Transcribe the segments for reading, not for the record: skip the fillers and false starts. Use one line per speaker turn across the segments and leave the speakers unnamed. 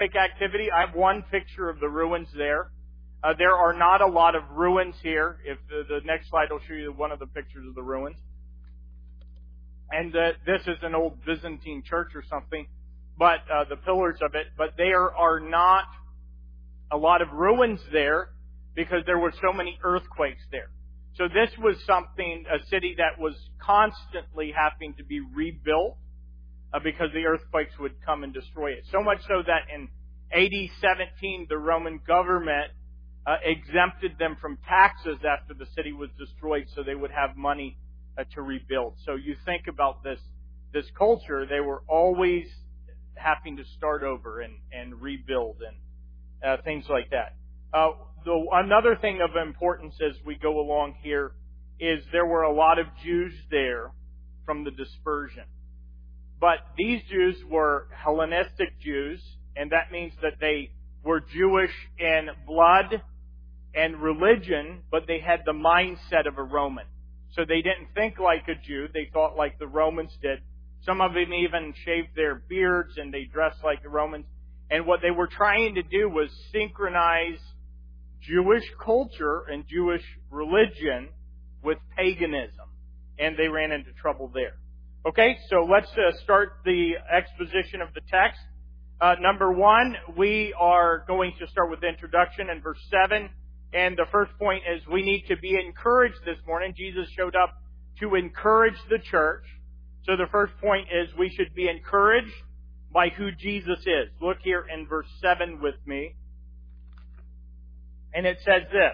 activity. I have one picture of the ruins there. There are not a lot of ruins here. If the next slide will show you one of the pictures of the ruins. And this is an old Byzantine church or something, but the pillars of it. But there are not a lot of ruins there because there were so many earthquakes there. So this was a city that was constantly having to be rebuilt because the earthquakes would come and destroy it. So much so that in AD 17, the Roman government exempted them from taxes after the city was destroyed so they would have money to rebuild. So you think about this culture, they were always having to start over and rebuild and things like that. Another thing of importance as we go along here is there were a lot of Jews there from the dispersion. But these Jews were Hellenistic Jews, and that means that they were Jewish in blood and religion, but they had the mindset of a Roman. So they didn't think like a Jew, they thought like the Romans did. Some of them even shaved their beards and they dressed like the Romans. And what they were trying to do was synchronize Jewish culture and Jewish religion with paganism. And they ran into trouble there. Okay, so let's start the exposition of the text. Number 1, we are going to start with the introduction in verse 7. And the first point is we need to be encouraged this morning. Jesus showed up to encourage the church. So the first point is we should be encouraged by who Jesus is. Look here in verse 7 with me. And it says this.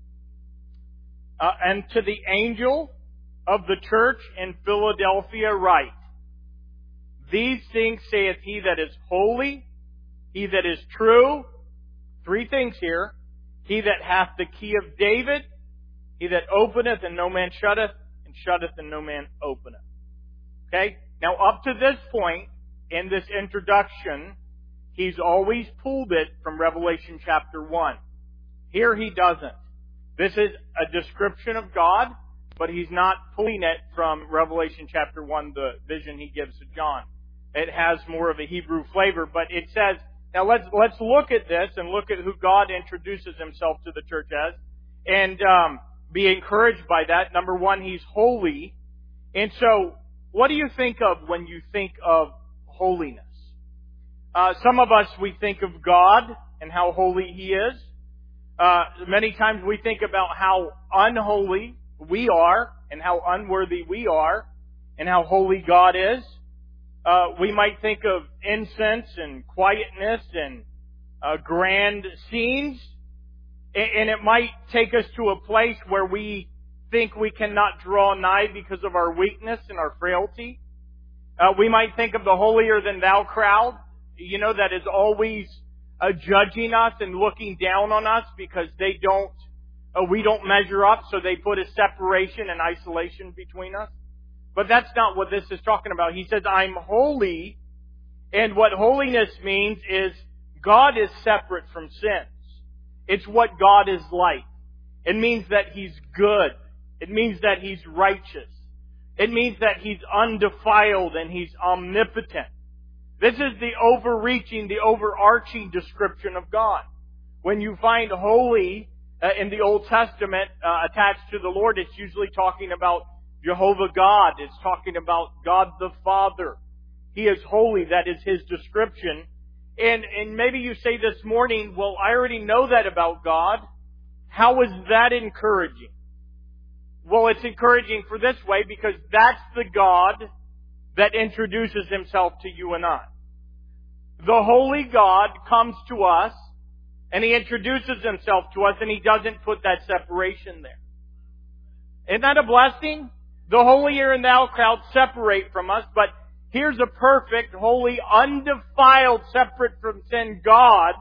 And to the angel of the church in Philadelphia write, These things saith he that is holy, he that is true. 3 things here. He that hath the key of David, he that openeth and no man shutteth, and shutteth and no man openeth. Okay? Now up to this point, in this introduction, he's always pulled it from Revelation chapter 1. Here he doesn't. This is a description of God, but he's not pulling it from Revelation chapter 1, the vision he gives to John. It has more of a Hebrew flavor, but it says, now let's look at this and look at who God introduces himself to the church as, and be encouraged by that. Number 1, he's holy. And so, what do you think of when you think of holiness? Some of us, we think of God and how holy he is. Many times we think about how unholy we are and how unworthy we are and how holy God is. We might think of incense and quietness and grand scenes. And it might take us to a place where we think we cannot draw nigh because of our weakness and our frailty. We might think of the holier-than-thou crowd, that is always judging us and looking down on us because we don't measure up, so they put a separation and isolation between us. But that's not what this is talking about. He says, I'm holy, and what holiness means is God is separate from sins. It's what God is like. It means that He's good. It means that He's righteous. It means that He's undefiled and He's omnipotent. This is the overarching description of God. When you find holy in the Old Testament attached to the Lord, it's usually talking about Jehovah God. It's talking about God the Father. He is holy. That is His description. And maybe you say this morning, well, I already know that about God. How is that encouraging? Well, it's encouraging for this way because that's the God that introduces Himself to you and I. The holy God comes to us and He introduces Himself to us and He doesn't put that separation there. Isn't that a blessing? The holier-than-thou crowd separate from us, but here's a perfect, holy, undefiled, separate from sin God.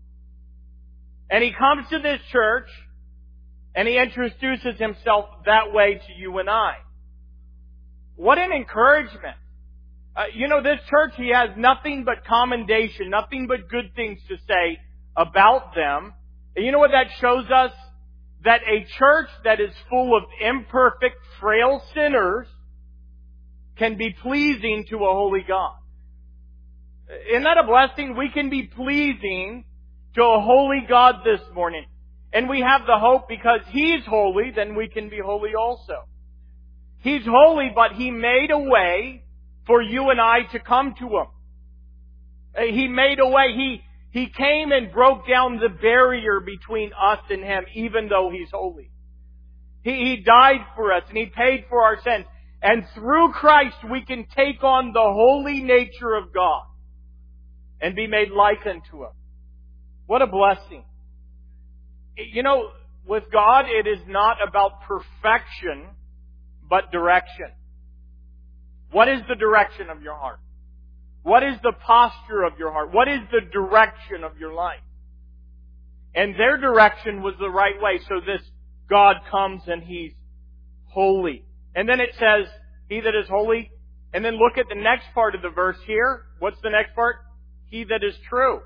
And He comes to this church and He introduces Himself that way to you and I. What an encouragement. This church, He has nothing but commendation, nothing but good things to say about them. And you know what that shows us? That a church that is full of imperfect, frail sinners can be pleasing to a holy God. Isn't that a blessing? We can be pleasing to a holy God this morning. And we have the hope because He's holy, then we can be holy also. He's holy, but He made a way for you and I to come to Him. He made a way. He came and broke down the barrier between us and Him, even though He's holy. He died for us and He paid for our sins. And through Christ we can take on the holy nature of God and be made like unto Him. What a blessing. You know, with God it is not about perfection, but direction. What is the direction of your heart? What is the posture of your heart? What is the direction of your life? And their direction was the right way. So this God comes and He's holy. And then it says, He that is holy. And then look at the next part of the verse here. What's the next part? He that is true.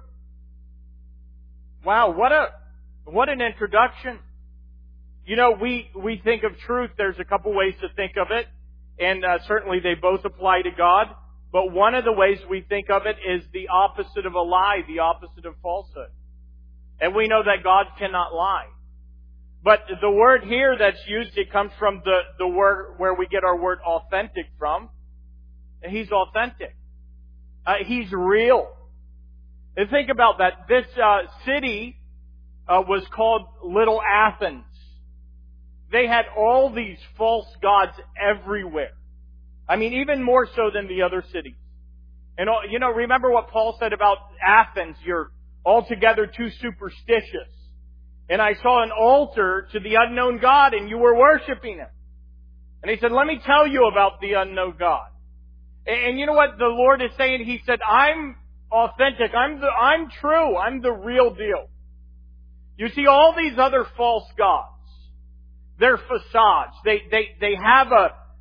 Wow, what an introduction. You know, we think of truth. There's a couple ways to think of it. And certainly they both apply to God. But one of the ways we think of it is the opposite of a lie, the opposite of falsehood. And we know that God cannot lie. But the word here that's used, it comes from the word where we get our word authentic from. And He's authentic. He's real. And think about that. This city was called Little Athens. They had all these false gods everywhere. I mean, even more so than the other cities. And, you know, remember what Paul said about Athens. You're altogether too superstitious. And I saw an altar to the unknown God, and you were worshiping Him. And he said, let me tell you about the unknown God. And you know what the Lord is saying? He said, I'm authentic. I'm true. I'm the real deal. You see, all these other false gods, they're facades. They have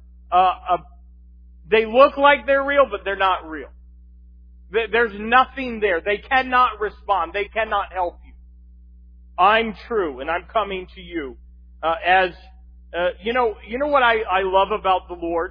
they look like they're real, but they're not real. There's nothing there. They cannot respond. They cannot help you. I'm true, and I'm coming to you you know what I love about the Lord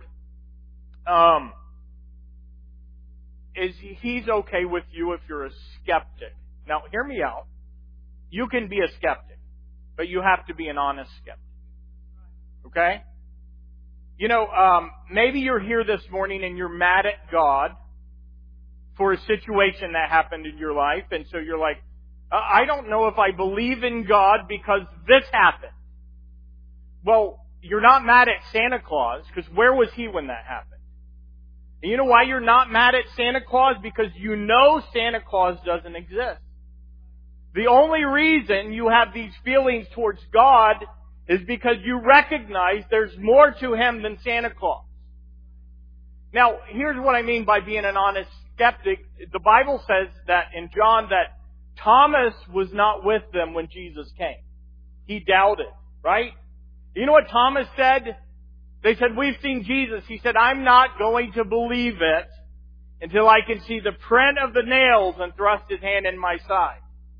is He's okay with you if you're a skeptic. Now, hear me out. You can be a skeptic, but you have to be an honest skeptic. Okay? You know, maybe you're here this morning and you're mad at God for a situation that happened in your life, and so you're like, I don't know if I believe in God because this happened. Well, you're not mad at Santa Claus, because where was He when that happened? And you know why you're not mad at Santa Claus? Because you know Santa Claus doesn't exist. The only reason you have these feelings towards God is because you recognize there's more to Him than Santa Claus. Now, here's what I mean by being an honest skeptic. The Bible says that in John that Thomas was not with them when Jesus came. He doubted, right? You know what Thomas said? They said, we've seen Jesus. He said, I'm not going to believe it until I can see the print of the nails and thrust His hand in my side.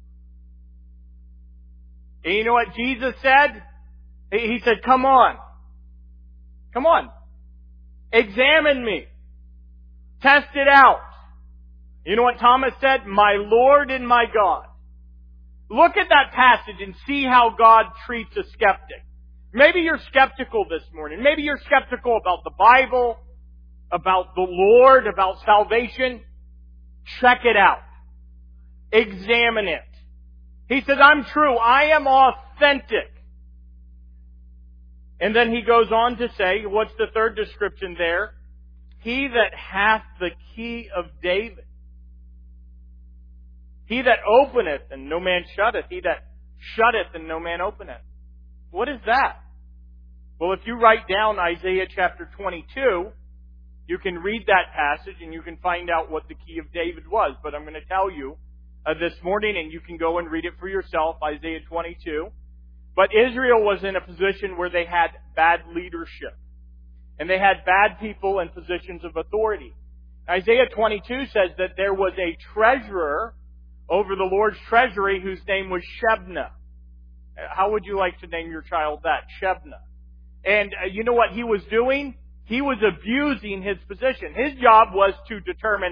And you know what Jesus said? He said, come on. Come on. Examine me. Test it out. You know what Thomas said? My Lord and my God. Look at that passage and see how God treats a skeptic. Maybe you're skeptical this morning. Maybe you're skeptical about the Bible, about the Lord, about salvation. Check it out. Examine it. He says, I'm true. I am authentic. And then he goes on to say, what's the third description there? He that hath the key of David. He that openeth and no man shutteth. He that shutteth and no man openeth. What is that? Well, if you write down Isaiah chapter 22, you can read that passage and you can find out what the key of David was. But I'm going to tell you this morning, and you can go and read it for yourself, Isaiah 22. But Israel was in a position where they had bad leadership. And they had bad people in positions of authority. Isaiah 22 says that there was a treasurer over the Lord's treasury whose name was Shebna. How would you like to name your child that? Shebna. And you know what he was doing? He was abusing his position. His job was to determine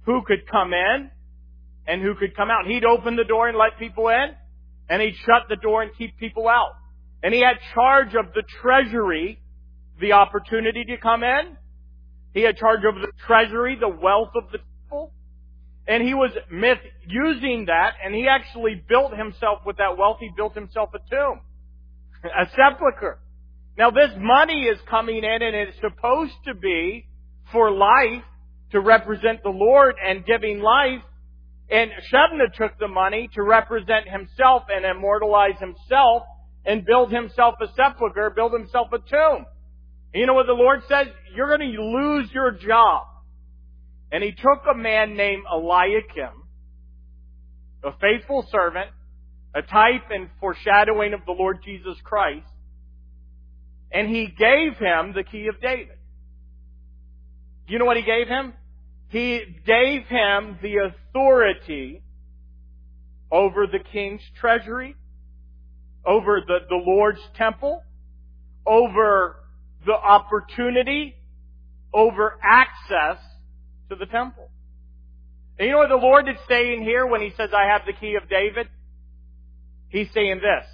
who could come in and who could come out. He'd open the door and let people in, and he'd shut the door and keep people out. And he had charge of the treasury, the opportunity to come in. He had charge of the treasury, the wealth of the temple. And he was misusing that, and he actually built himself with that wealth. He built himself a tomb, a sepulcher. Now this money is coming in, and it's supposed to be for life, to represent the Lord and giving life. And Shebna took the money to represent himself and immortalize himself and build himself a sepulcher, build himself a tomb. And you know what the Lord says? You're going to lose your job. And he took a man named Eliakim, a faithful servant, a type and foreshadowing of the Lord Jesus Christ, and he gave him the key of David. Do you know what he gave him? He gave him the authority over the king's treasury, over the Lord's temple, over the opportunity, over access to the temple. And you know what the Lord is saying here when He says, I have the key of David? He's saying this: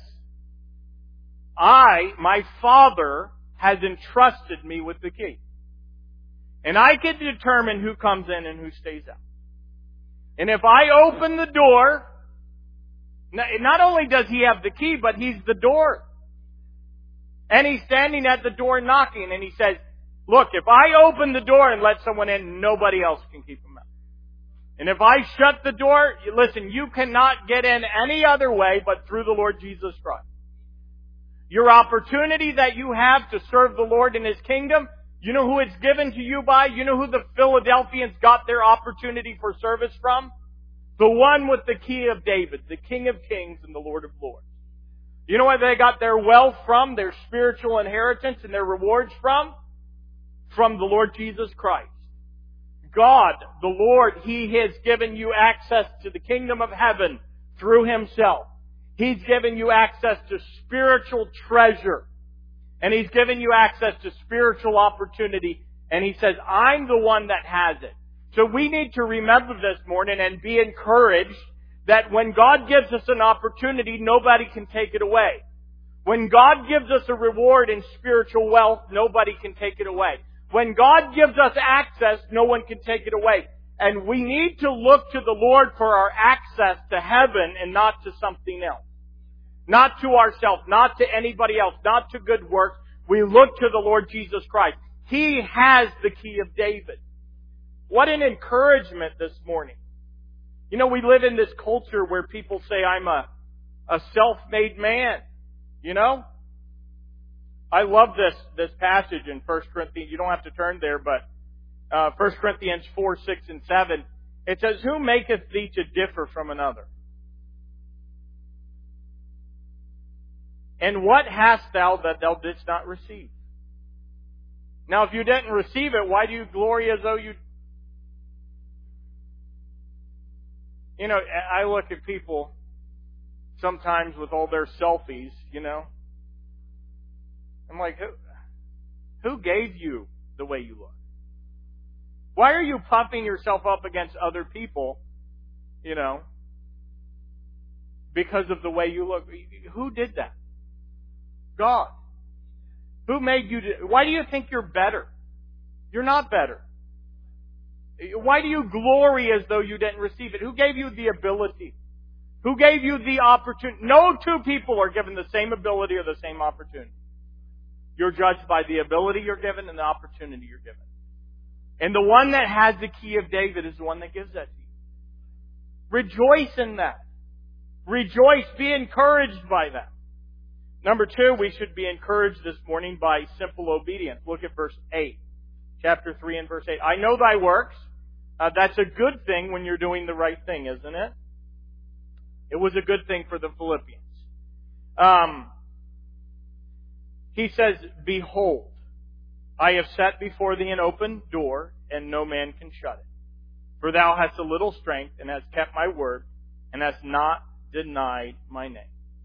my Father, has entrusted me with the key. And I can determine who comes in and who stays out. And if I open the door, not only does He have the key, but He's the door. And He's standing at the door knocking, and He says, look, if I open the door and let someone in, nobody else can keep them out. And if I shut the door, listen, you cannot get in any other way but through the Lord Jesus Christ. Your opportunity that you have to serve the Lord in His kingdom, you know who it's given to you by? You know who the Philadelphians got their opportunity for service from? The one with the key of David, the King of Kings and the Lord of Lords. You know where they got their wealth from, their spiritual inheritance and their rewards from? From the Lord Jesus Christ. God, the Lord, He has given you access to the kingdom of heaven through Himself. He's given you access to spiritual treasure. And He's given you access to spiritual opportunity. And He says, I'm the one that has it. So we need to remember this morning and be encouraged that when God gives us an opportunity, nobody can take it away. When God gives us a reward in spiritual wealth, nobody can take it away. When God gives us access, no one can take it away. And we need to look to the Lord for our access to heaven and not to something else. Not to ourselves, not to anybody else, not to good works. We look to the Lord Jesus Christ. He has the key of David. What an encouragement this morning. You know, we live in this culture where people say, I'm a self-made man. You know? I love this passage in 1 Corinthians. You don't have to turn there, but 1 Corinthians 4, 6, and 7. It says, who maketh thee to differ from another? And what hast thou that thou didst not receive? Now, if you didn't receive it, why do you glory as though you... You know, I look at people sometimes with all their selfies, you know. I'm like, who gave you the way you look? Why are you puffing yourself up against other people, you know, because of the way you look? Who did that? God. Who made you? Why do you think you're better? You're not better. Why do you glory as though you didn't receive it? Who gave you the ability? Who gave you the opportunity? No two people are given the same ability or the same opportunity. You're judged by the ability you're given and the opportunity you're given. And the one that has the key of David is the one that gives that to you. Rejoice in that. Rejoice. Be encouraged by that. Number 2, we should be encouraged this morning by simple obedience. Look at verse 8. Chapter 3 and verse 8. I know thy works. That's a good thing when you're doing the right thing, isn't it? It was a good thing for the Philippians. He says, behold, I have set before thee an open door, and no man can shut it. For thou hast a little strength, and hast kept my word, and hast not denied my name.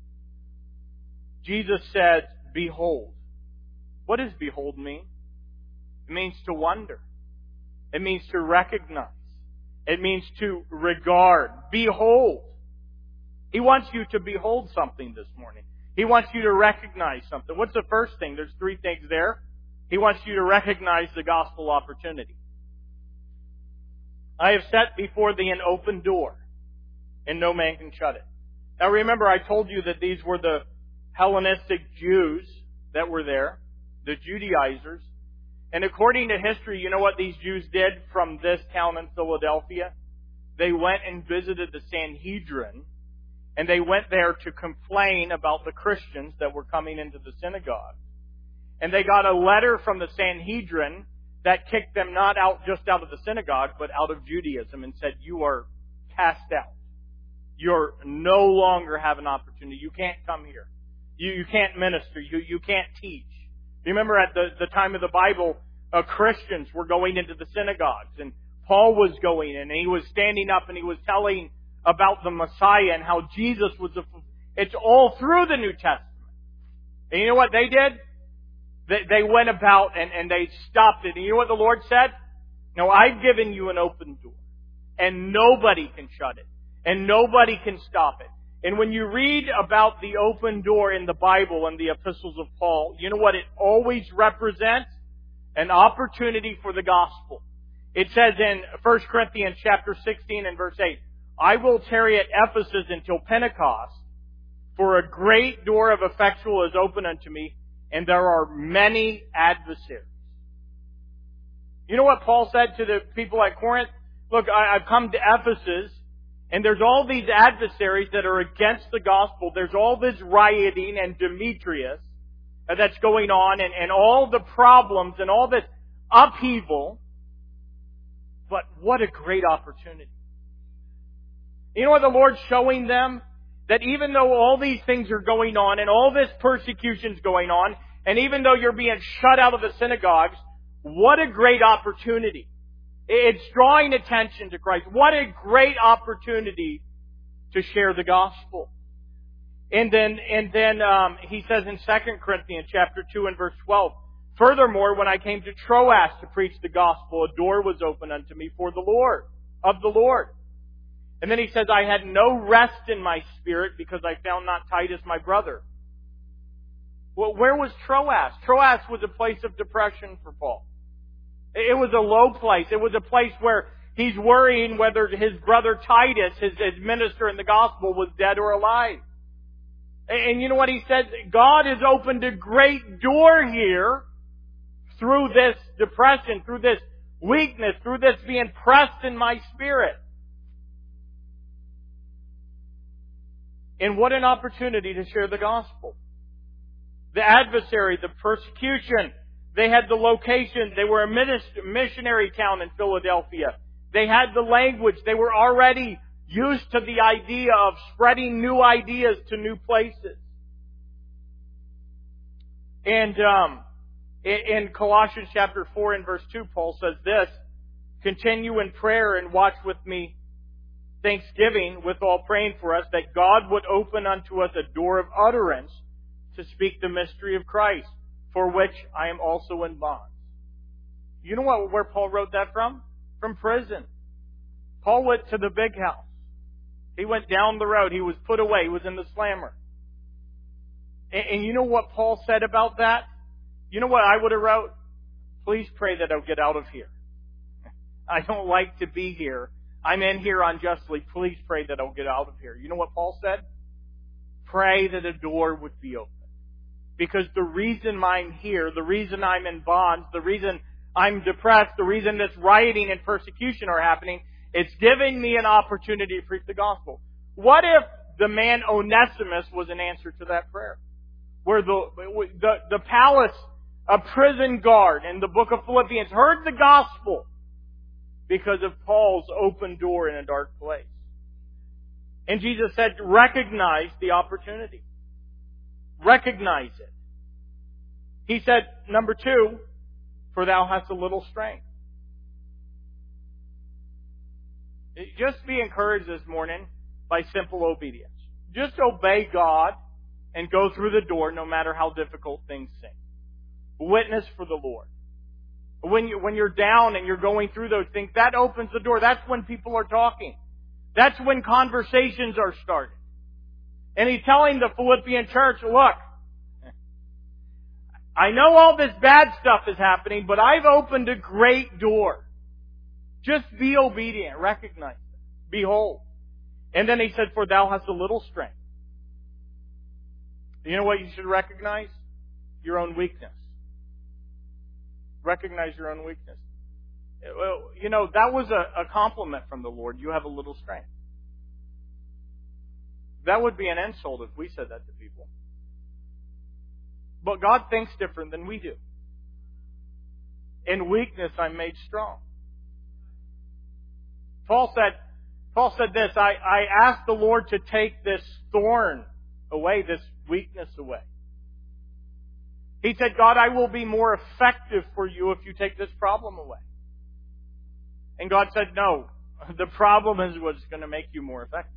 Jesus said, behold. What does behold mean? It means to wonder. It means to recognize. It means to regard, behold. He wants you to behold something this morning. He wants you to recognize something. What's the first thing? There's three things there. He wants you to recognize the gospel opportunity. I have set before thee an open door, and no man can shut it. Now remember, I told you that these were the Hellenistic Jews that were there, the Judaizers. And according to history, you know what these Jews did from this town in Philadelphia? They went and visited the Sanhedrin, and they went there to complain about the Christians that were coming into the synagogue. And they got a letter from the Sanhedrin that kicked them not just out of the synagogue, but out of Judaism and said, you are cast out. You no longer have an opportunity. You can't come here. You can't minister. You can't teach. You remember at the time of the Bible, Christians were going into the synagogues, and Paul was going in, and he was standing up and he was telling about the Messiah and how Jesus was it's all through the New Testament. And you know what they did? They went about and they stopped it. And you know what the Lord said? No, I've given you an open door. And nobody can shut it. And nobody can stop it. And when you read about the open door in the Bible and the epistles of Paul, you know what it always represents? An opportunity for the gospel. It says in 1 Corinthians chapter 16 and verse 8, I will tarry at Ephesus until Pentecost, for a great door of effectual is open unto me, and there are many adversaries. You know what Paul said to the people at Corinth? Look, I've come to Ephesus, and there's all these adversaries that are against the gospel. There's all this rioting and Demetrius that's going on, and all the problems and all this upheaval. But what a great opportunity. You know what the Lord's showing them? That even though all these things are going on and all this persecution's going on, and even though you're being shut out of the synagogues, what a great opportunity. It's drawing attention to Christ. What a great opportunity to share the gospel. And then he says in 2 Corinthians chapter 2 and verse 12, furthermore, when I came to Troas to preach the gospel, a door was opened unto me of the Lord. And then he says, I had no rest in my spirit because I found not Titus my brother. Well, where was Troas? Troas was a place of depression for Paul. It was a low place. It was a place where he's worrying whether his brother Titus, his minister in the gospel, was dead or alive. And you know what he said? God has opened a great door here through this depression, through this weakness, through this being pressed in my spirit. And what an opportunity to share the gospel. The adversary, the persecution, they had the location. They were a missionary town in Philadelphia. They had the language. They were already used to the idea of spreading new ideas to new places. And in Colossians chapter 4 and verse 2, Paul says this, continue in prayer and watch with me thanksgiving with all praying for us, that God would open unto us a door of utterance to speak the mystery of Christ, for which I am also in bonds. You know where Paul wrote that from? From prison. Paul went to the big house. He went down the road. He was put away. He was in the slammer. And you know what Paul said about that? You know what I would have wrote? Please pray that I'll get out of here. I don't like to be here. I'm in here unjustly. Please pray that I'll get out of here. You know what Paul said? Pray that a door would be open. Because the reason I'm here, the reason I'm in bonds, the reason I'm depressed, the reason this rioting and persecution are happening, it's giving me an opportunity to preach the gospel. What if the man Onesimus was an answer to that prayer? Where the palace, a prison guard in the book of Philippians heard the gospel because of Paul's open door in a dark place. And Jesus said, recognize the opportunity. Recognize it. He said, number 2, for thou hast a little strength. Just be encouraged this morning by simple obedience. Just obey God and go through the door no matter how difficult things seem. Witness for the Lord. When you're down and you're going through those things, that opens the door. That's when people are talking. That's when conversations are started. And he's telling the Philippian church, look, I know all this bad stuff is happening, but I've opened a great door. Just be obedient. Recognize it. Behold. And then he said, for thou hast a little strength. You know what you should recognize? Your own weakness. Recognize your own weakness. Well, you know, that was a compliment from the Lord. You have a little strength. That would be an insult if we said that to people. But God thinks different than we do. In weakness, I'm made strong. Paul said this, I asked the Lord to take this thorn away, this weakness away. He said, God, I will be more effective for you if you take this problem away. And God said, no, the problem is what's going to make you more effective.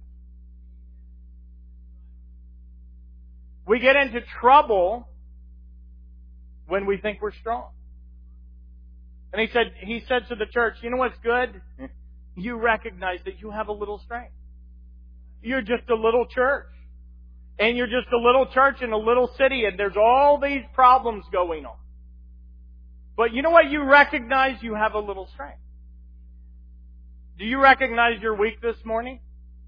We get into trouble when we think we're strong. And he said to the church, you know what's good? You recognize that you have a little strength. You're just a little church. And you're just a little church in a little city, and there's all these problems going on. But you know what? You recognize you have a little strength. Do you recognize you're weak this morning?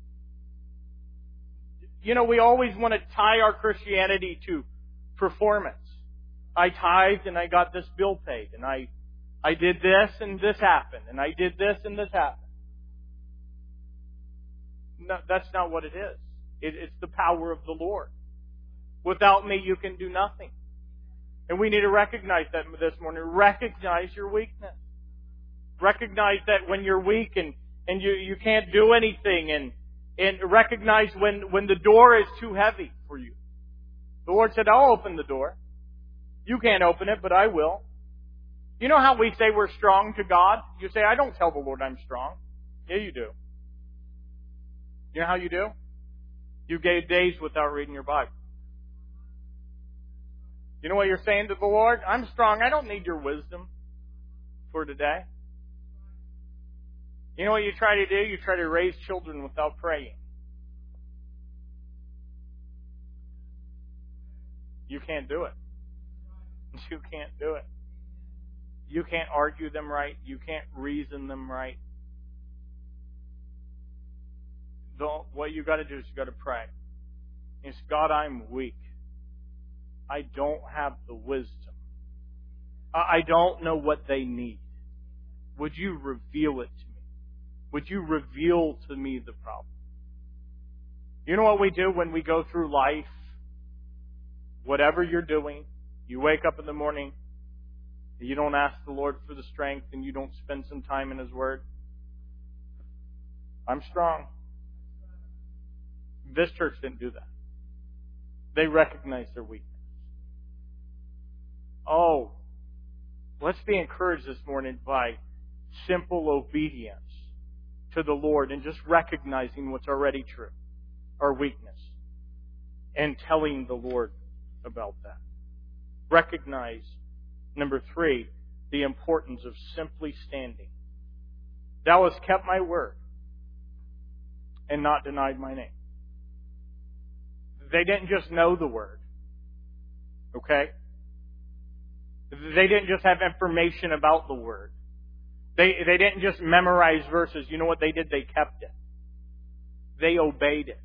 You know, we always want to tie our Christianity to performance. I tithed and I got this bill paid, and I did this and this happened, and I did this and this happened. No, that's not what it is. It's the power of the Lord. Without me, you can do nothing. And we need to recognize that this morning. Recognize your weakness. Recognize that when you're weak and you can't do anything, and recognize when the door is too heavy for you. The Lord said, I'll open the door. You can't open it, but I will. You know how we say we're strong to God? You say, I don't tell the Lord I'm strong. Yeah, you do. You know how you do? You gave days without reading your Bible. You know what you're saying to the Lord? I'm strong. I don't need your wisdom for today. You know what you try to do? You try to raise children without praying. You can't do it. You can't do it. You can't argue them right. You can't reason them right. What you got to do is you got to pray. It's, God, I'm weak. I don't have the wisdom. I don't know what they need. Would you reveal it to me? Would you reveal to me the problem? You know what we do when we go through life? Whatever you're doing, you wake up in the morning, you don't ask the Lord for the strength, and you don't spend some time in His Word. I'm strong. This church didn't do that. They recognized their weakness. Oh, let's be encouraged this morning by simple obedience to the Lord and just recognizing what's already true, our weakness, and telling the Lord about that. Recognize, number 3, the importance of simply standing. Thou hast kept my word and not denied my name. They didn't just know the word. Okay? They didn't just have information about the word. They didn't just memorize verses. You know what they did? They kept it. They obeyed it.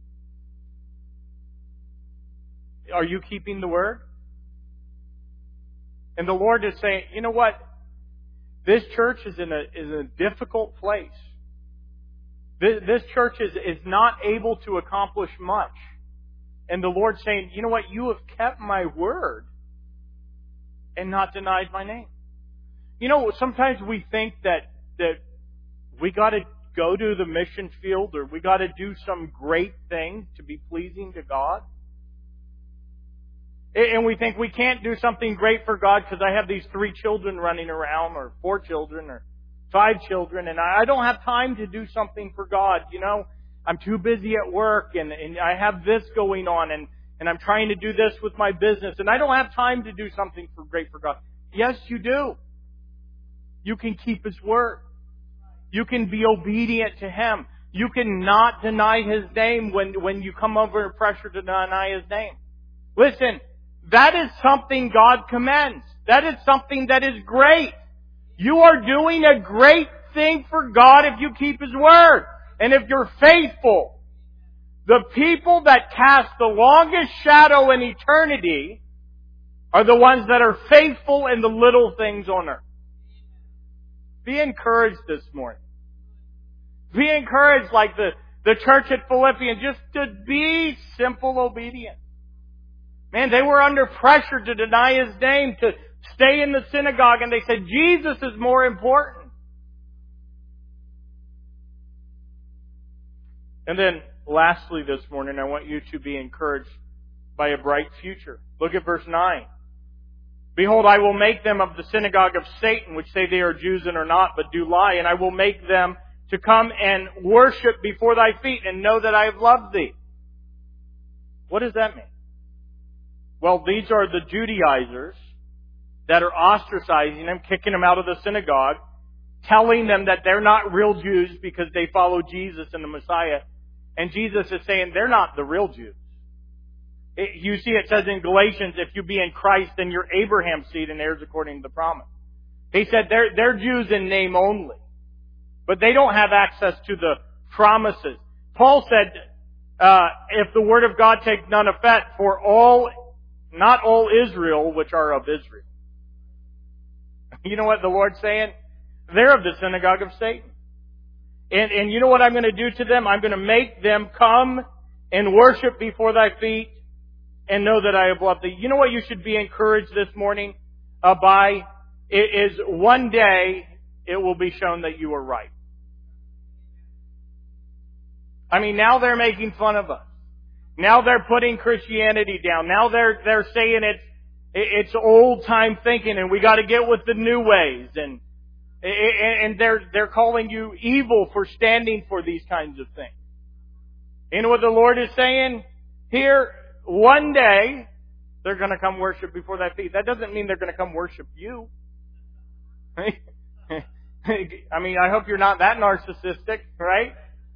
Are you keeping the word? And the Lord is saying, you know what? This church is in a difficult place. This church is not able to accomplish much. And the Lord's saying, you know what? You have kept my word and not denied my name. You know, sometimes we think that we got to go to the mission field or we got to do some great thing to be pleasing to God. And we think we can't do something great for God because I have these 3 children running around, or 4 children, or 5 children, and I don't have time to do something for God. You know, I'm too busy at work, and I have this going on, and I'm trying to do this with my business, and I don't have time to do something great for God. Yes, you do. You can keep His word. You can be obedient to Him. You cannot deny His name when you come under pressure to deny His name. Listen, that is something God commends. That is something that is great. You are doing a great thing for God if you keep His word. And if you're faithful. The people that cast the longest shadow in eternity are the ones that are faithful in the little things on earth. Be encouraged this morning. Be encouraged like the church at Philippians, just to be simple obedient. Man, they were under pressure to deny His name, to stay in the synagogue, and they said, Jesus is more important. And then, lastly this morning, I want you to be encouraged by a bright future. Look at verse 9. Behold, I will make them of the synagogue of Satan, which say they are Jews and are not, but do lie, and I will make them to come and worship before thy feet and know that I have loved thee. What does that mean? Well, these are the Judaizers that are ostracizing them, kicking them out of the synagogue, telling them that they're not real Jews because they follow Jesus and the Messiah. And Jesus is saying they're not the real Jews. You see, it says in Galatians, if you be in Christ, then you're Abraham's seed and heirs according to the promise. He said they're Jews in name only. But they don't have access to the promises. Paul said, if the word of God takes none effect for not all Israel, which are of Israel. You know what the Lord's saying? They're of the synagogue of Satan. And you know what I'm going to do to them? I'm going to make them come and worship before thy feet and know that I have loved thee. You know what you should be encouraged this morning by? It is one day it will be shown that you were right. I mean, now they're making fun of us. Now they're putting Christianity down. Now they're saying it's old time thinking and we got to get with the new ways, and they're calling you evil for standing for these kinds of things. You know what the Lord is saying here? One day they're going to come worship before thy feet. That doesn't mean they're going to come worship you. I mean, I hope you're not that narcissistic, right?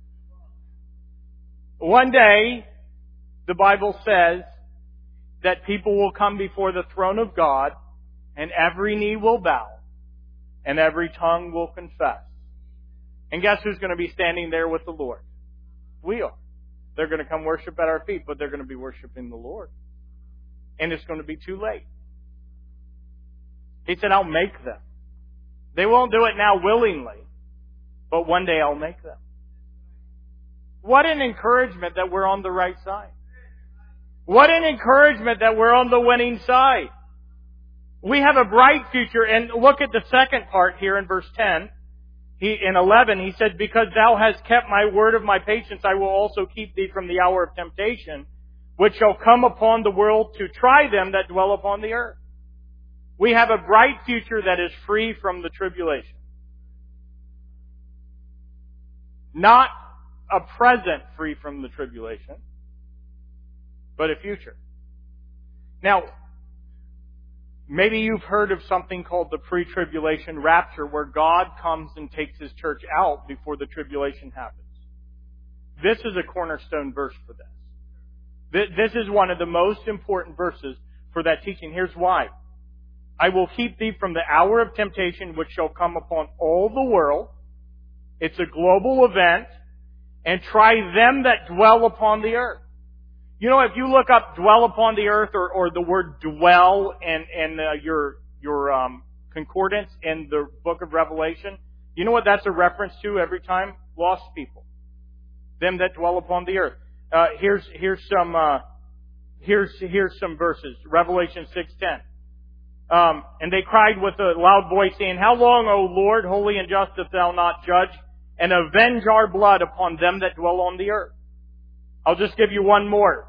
One day, the Bible says that people will come before the throne of God and every knee will bow and every tongue will confess. And guess who's going to be standing there with the Lord? We are. They're going to come worship at our feet, but they're going to be worshiping the Lord. And it's going to be too late. He said, I'll make them. They won't do it now willingly, but one day I'll make them. What an encouragement that we're on the right side. What an encouragement that we're on the winning side. We have a bright future. And look at the second part here in verse 10. In 11, he said, because thou hast kept my word of my patience, I will also keep thee from the hour of temptation, which shall come upon the world to try them that dwell upon the earth. We have a bright future that is free from the tribulation. Not a present free from the tribulation, but a future. Now, maybe you've heard of something called the pre-tribulation rapture, where God comes and takes His church out before the tribulation happens. This is a cornerstone verse for this. This is one of the most important verses for that teaching. Here's why. I will keep thee from the hour of temptation which shall come upon all the world. It's a global event. And try them that dwell upon the earth. You know, if you look up dwell upon the earth or the word dwell in your concordance in the book of Revelation, you know what that's a reference to every time? Lost people. Them that dwell upon the earth. Here's some verses. Revelation 6:10. And they cried with a loud voice, saying, How long, O Lord, holy and just, dost thou not judge and avenge our blood upon them that dwell on the earth? I'll just give you one more.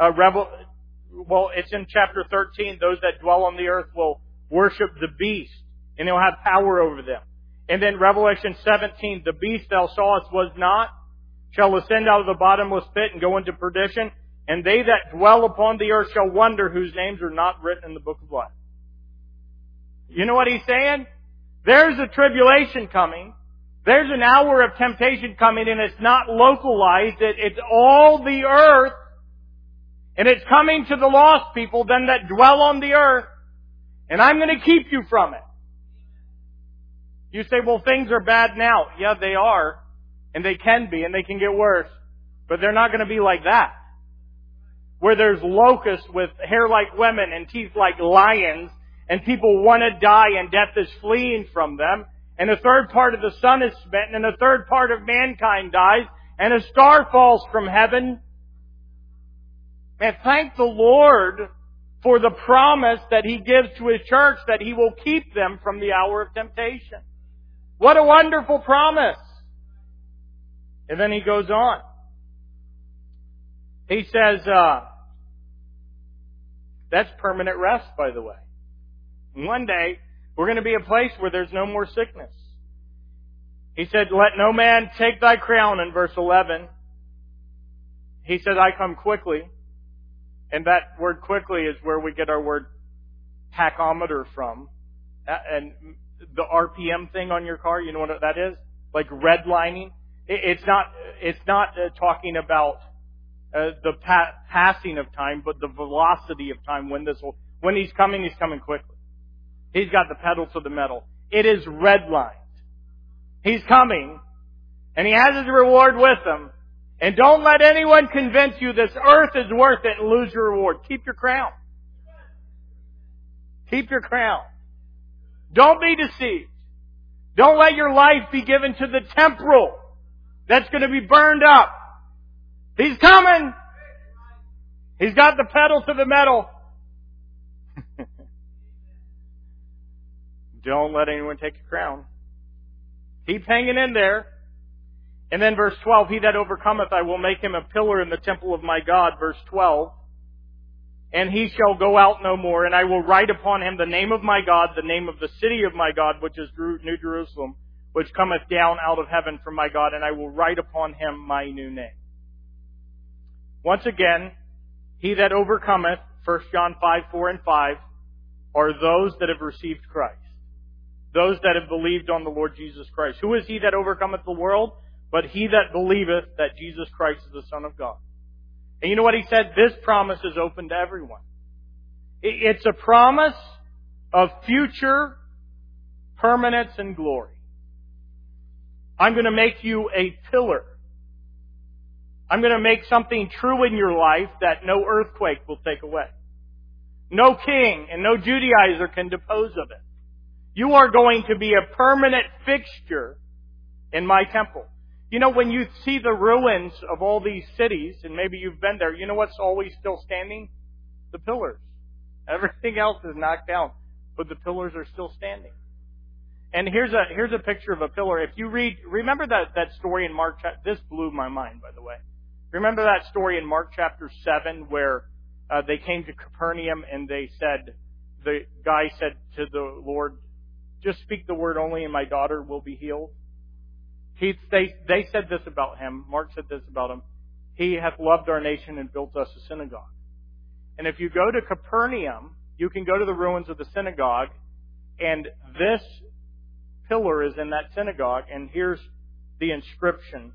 It's in chapter 13. Those that dwell on the earth will worship the beast, and he'll have power over them. And then Revelation 17, the beast thou sawest was not, shall ascend out of the bottomless pit and go into perdition, and they that dwell upon the earth shall wonder whose names are not written in the book of life. You know what he's saying? There's a tribulation coming. There's an hour of temptation coming, and it's not localized. It's all the earth. And it's coming to the lost people, them that dwell on the earth. And I'm going to keep you from it. You say, well, things are bad now. Yeah, they are. And they can be, and they can get worse. But they're not going to be like that. Where there's locusts with hair like women and teeth like lions, and people want to die and death is fleeing from them, and a third part of the sun is smitten, and a third part of mankind dies, and a star falls from heaven. And thank the Lord for the promise that He gives to His church that He will keep them from the hour of temptation. What a wonderful promise! And then He goes on. He says, that's permanent rest, by the way. And one day, we're going to be a place where there's no more sickness. He said, let no man take thy crown in verse 11. He said, I come quickly. And that word quickly is where we get our word tachometer from. And the RPM thing on your car, you know what that is? Like redlining. It's not talking about the passing of time, but the velocity of time. When He's coming quickly. He's got the pedal to the metal. It is redlined. He's coming, and He has His reward with Him. And don't let anyone convince you this earth is worth it and lose your reward. Keep your crown. Keep your crown. Don't be deceived. Don't let your life be given to the temporal that's going to be burned up. He's coming. He's got the pedal to the metal. Don't let anyone take your crown. Keep hanging in there. And then verse 12, He that overcometh, I will make him a pillar in the temple of my God. Verse 12, and he shall go out no more, and I will write upon him the name of my God, the name of the city of my God, which is New Jerusalem, which cometh down out of heaven from my God, and I will write upon him my new name. Once again, he that overcometh, 1 John 5, 4 and 5, are those that have received Christ. Those that have believed on the Lord Jesus Christ. Who is he that overcometh the world? But he that believeth that Jesus Christ is the Son of God. And you know what he said? This promise is open to everyone. It's a promise of future permanence and glory. I'm going to make you a pillar. I'm going to make something true in your life that no earthquake will take away. No king and no Judaizer can depose of it. You are going to be a permanent fixture in my temple. You know, when you see the ruins of all these cities, and maybe you've been there, you know what's always still standing? The pillars. Everything else is knocked down, but the pillars are still standing. And here's a picture of a pillar. If you remember that story in Mark, this blew my mind, by the way. Remember that story in Mark chapter 7 where they came to Capernaum and the guy said to the Lord, just speak the word only and my daughter will be healed. They said this about him. Mark said this about him. He hath loved our nation and built us a synagogue. And if you go to Capernaum, you can go to the ruins of the synagogue, and this pillar is in that synagogue, and here's the inscription.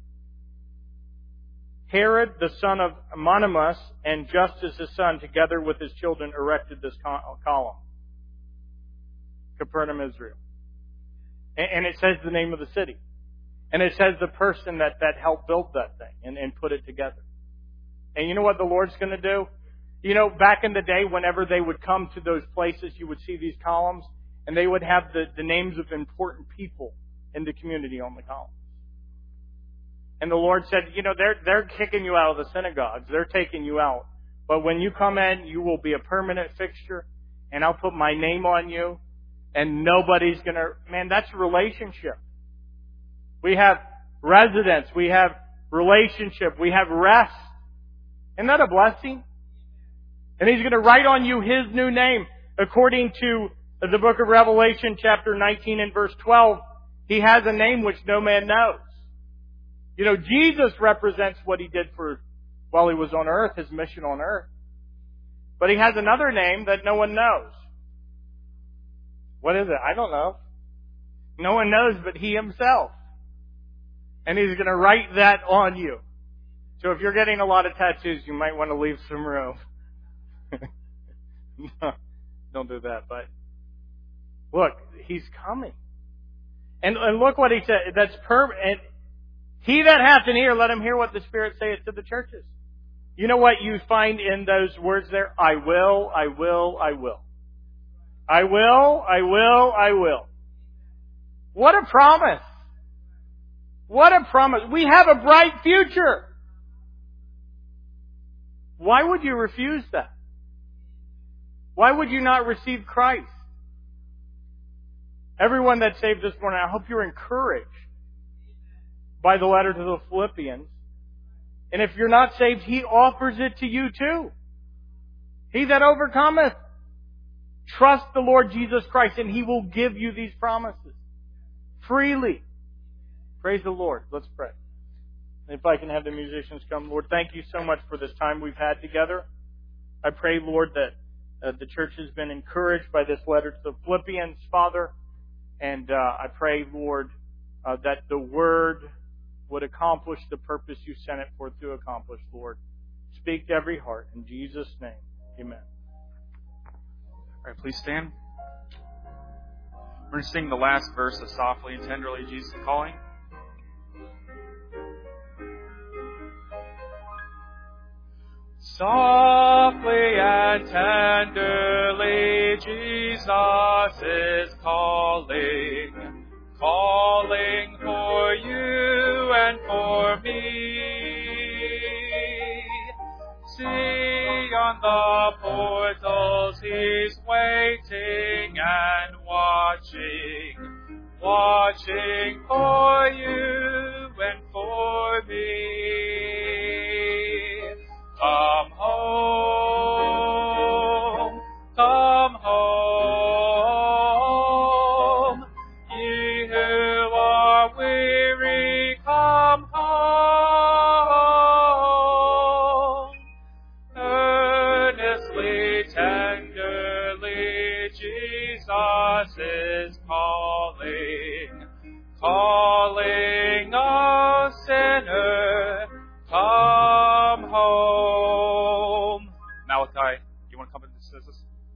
Herod, the son of Monimus, and Justus his son, together with his children, erected this column. Capernaum, Israel. And it says the name of the city. And it says the person that helped build that thing and put it together. And you know what the Lord's going to do? You know, back in the day, whenever they would come to those places, you would see these columns, and they would have the names of important people in the community on the columns. And the Lord said, you know, they're kicking you out of the synagogues. They're taking you out. But when you come in, you will be a permanent fixture, and I'll put my name on you, and nobody's going to... Man, that's a relationship. We have residence. We have relationship. We have rest. Isn't that a blessing? And He's going to write on you His new name. According to the book of Revelation, chapter 19 and verse 12, He has a name which no man knows. You know, Jesus represents what He did while He was on earth, His mission on earth. But He has another name that no one knows. What is it? I don't know. No one knows but He Himself. And He's going to write that on you. So if you're getting a lot of tattoos, you might want to leave some room. No, don't do that. But look, He's coming. And look what He said. That's perfect. And he that hath an ear, let him hear what the Spirit saith to the churches. You know what you find in those words there? I will, I will, I will. I will, I will, I will. What a promise. What a promise. We have a bright future. Why would you refuse that? Why would you not receive Christ? Everyone that's saved this morning, I hope you're encouraged by the letter to the Philippians. And if you're not saved, He offers it to you too. He that overcometh. Trust the Lord Jesus Christ and He will give you these promises. Freely. Praise the Lord. Let's pray. If I can have the musicians come. Lord, thank you so much for this time we've had together. I pray, Lord, that the church has been encouraged by this letter to the Philippians, Father. And I pray, Lord, that the Word would accomplish the purpose you sent it for to accomplish, Lord. Speak to every heart. In Jesus' name, amen.
All right, please stand. We're going to sing the last verse of Softly and Tenderly, Jesus is Calling. Softly and tenderly, Jesus is calling, calling for you and for me. See on the portals He's waiting and watching, watching for you and for me. Come home, come home, ye who are weary, come home. Earnestly, tenderly, Jesus is calling, calling a sinner, come home. Malachi, you want to come and assist us?